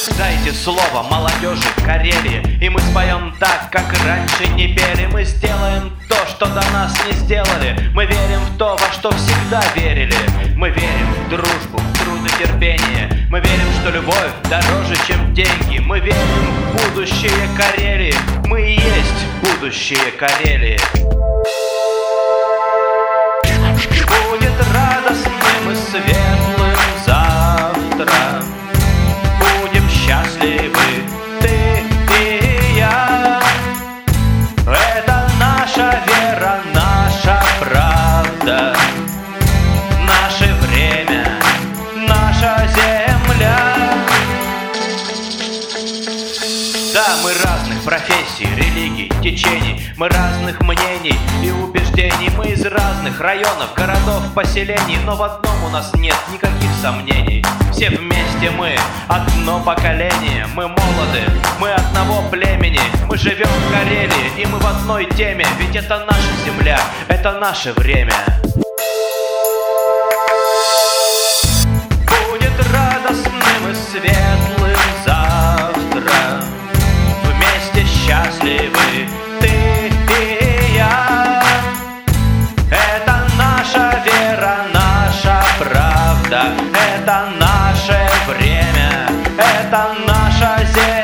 Дайте слово молодежи Карелии, и мы споем так, как раньше не пели. Мы сделаем то, что до нас не сделали. Мы верим в то, во что всегда верили. Мы верим в дружбу, в труд и терпение. Мы верим, что любовь дороже, чем деньги. Мы верим в будущее Карелии. Мы и есть будущее Карелии. Будет радостным и светлым завтра. Будем счастливы, ты и я. Это наша вера, наша правда, наше время, наша земля. Да, мы разных профессий, религий, течений. Мы разных мнений и убеждений. Мы из разных районов, городов, поселений. Но в одном у нас нет никаких сомнений. Все вместе мы одно поколение. Мы молоды, мы одного племени. Мы живем в Карелии, и мы в одной теме. Ведь это наша земля, это наше время. Будет радостным и светлым завтра. Вместе счастливы ты и я. Это наша вера, наша правда. Это наше время, это наша земля.